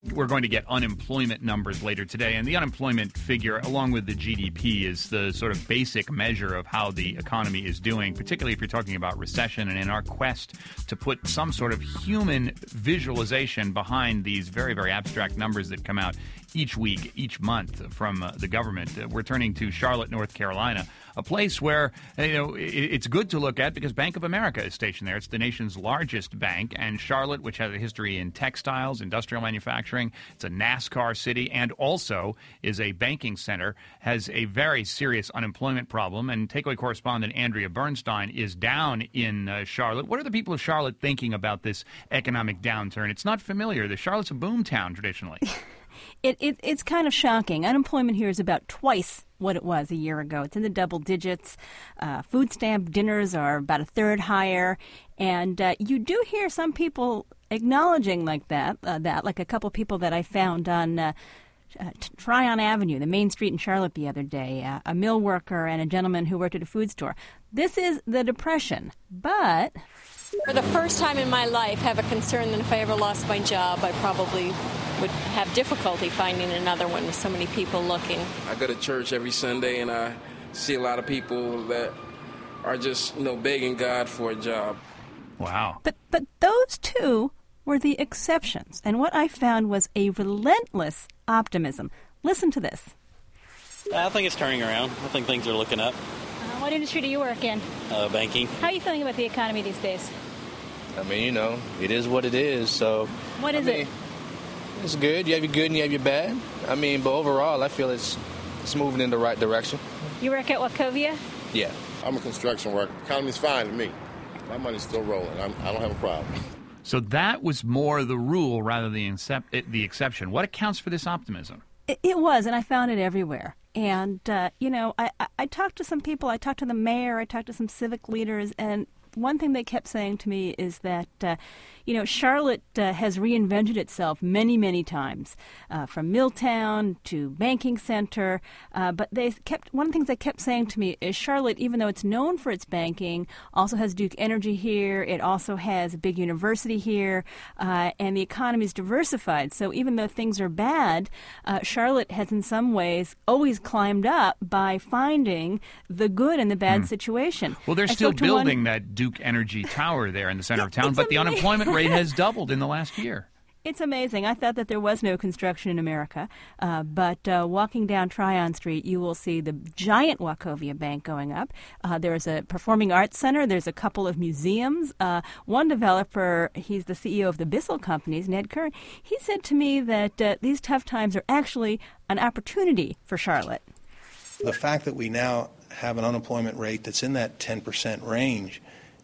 we're going to get unemployment numbers later today, and the unemployment figure, along with the GDP, is the sort of basic measure of how the economy is doing, particularly if you're talking about recession. And in our quest to put some sort of human visualization behind these very, very abstract numbers that come out each week, each month from the government, we're turning to Charlotte, North Carolina, a place where it's good to look at because Bank of America is stationed there. It's the nation's largest bank, and Charlotte, which has a history in textiles, industrial manufacturing, it's a NASCAR city, and also is a banking center, has a very serious unemployment problem. And Takeaway correspondent Andrea Bernstein is down in Charlotte. What are the people of Charlotte thinking about this economic downturn? It's not familiar. Charlotte's a boom town traditionally. It's kind of shocking. Unemployment here is about twice what it was a year ago. It's in the double digits. Food stamp dinners are about a third higher. And you do hear some people acknowledging like that, like a couple people that I found on Tryon Avenue, the main street in Charlotte the other day, a mill worker and a gentleman who worked at a food store. This is the Depression, but... For the first time in my life, have a concern that if I ever lost my job, I probably would have difficulty finding another one with so many people looking. I go to church every Sunday, and I see a lot of people that are just, begging God for a job. Wow. But those two were the exceptions, and what I found was a relentless optimism. Listen to this. I think it's turning around. I think things are looking up. What industry do you work in? Banking. How are you feeling about the economy these days? I mean, it is what it is, so... What is it? It's good. You have your good and you have your bad. I mean, but overall, I feel it's moving in the right direction. You work at Wachovia? Yeah. I'm a construction worker. Economy's fine to me. My money's still rolling. I don't have a problem. So that was more the rule rather than the exception. What accounts for this optimism? It was, and I found it everywhere. And, I talked to some people. I talked to the mayor. I talked to some civic leaders. And one thing they kept saying to me is that, Charlotte has reinvented itself many, many times, from Milltown to banking center. But one of the things they kept saying to me is Charlotte, even though it's known for its banking, also has Duke Energy here. It also has a big university here, and the economy is diversified. So even though things are bad, Charlotte has in some ways always climbed up by finding the good in the bad situation. Well, they're still building that Duke Energy tower there in the center of town, but the unemployment rate has doubled in the last year. It's amazing. I thought that there was no construction in America, but walking down Tryon Street, you will see the giant Wachovia Bank going up. There's a performing arts center. There's a couple of museums. One developer, he's the CEO of the Bissell Companies, Ned Curran, he said to me that these tough times are actually an opportunity for Charlotte. The fact that we now have an unemployment rate that's in that 10% range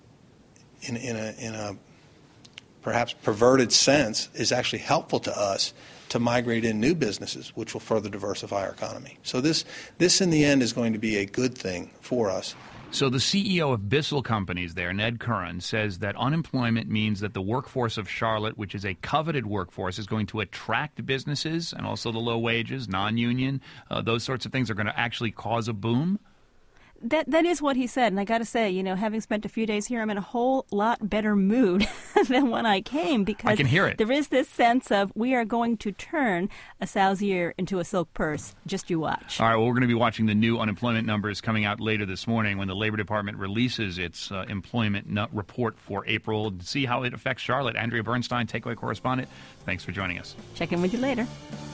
in a perhaps perverted sense is actually helpful to us to migrate in new businesses, which will further diversify our economy. So this in the end is going to be a good thing for us. So the CEO of Bissell Companies there, Ned Curran, says that unemployment means that the workforce of Charlotte, which is a coveted workforce, is going to attract businesses, and also the low wages, non-union, those sorts of things are going to actually cause a boom. That is what he said, and I got to say, having spent a few days here, I'm in a whole lot better mood than when I came because I can hear it. There is this sense of we are going to turn a sow's ear into a silk purse. Just you watch. All right, well, we're going to be watching the new unemployment numbers coming out later this morning when the Labor Department releases its employment report for April to see how it affects Charlotte. Andrea Bernstein, Takeaway correspondent, thanks for joining us. Check in with you later.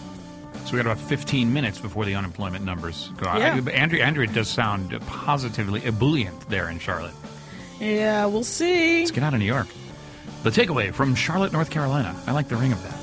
So we got about 15 minutes before the unemployment numbers go out. Yeah. Andrea does sound positively ebullient there in Charlotte. Yeah, we'll see. Let's get out of New York. The Takeaway from Charlotte, North Carolina. I like the ring of that.